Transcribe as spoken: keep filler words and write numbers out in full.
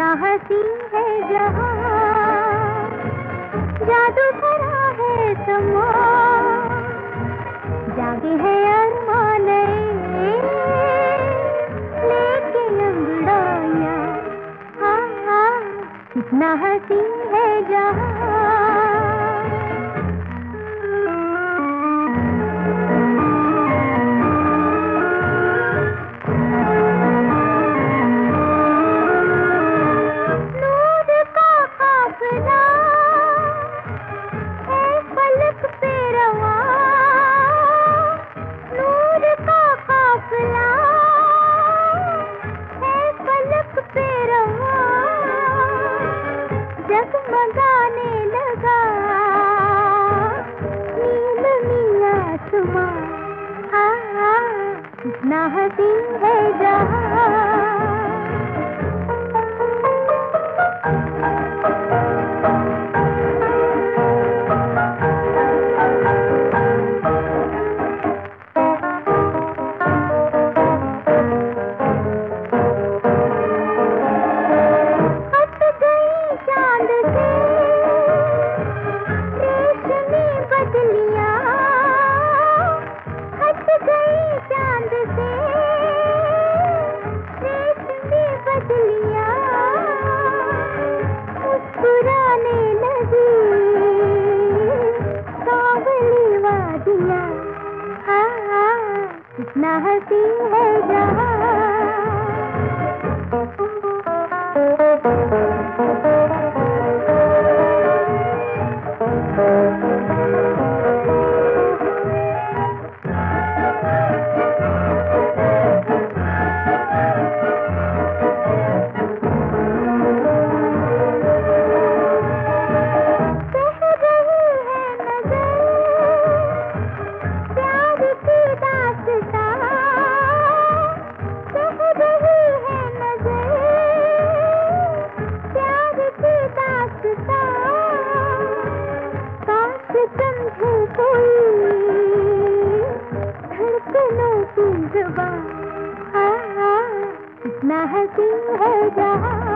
हंसी है जहां, जादू भरा है समा, जागे है अरमान लेके अंगड़ाइयां। हाँ हाँ कितना हंसी है जहां। जगमगाने लगा नील नीला आसमां, हाँ कितना हंसी है जहां। कितना हंसी है जहां। कितना हंसी है जहां।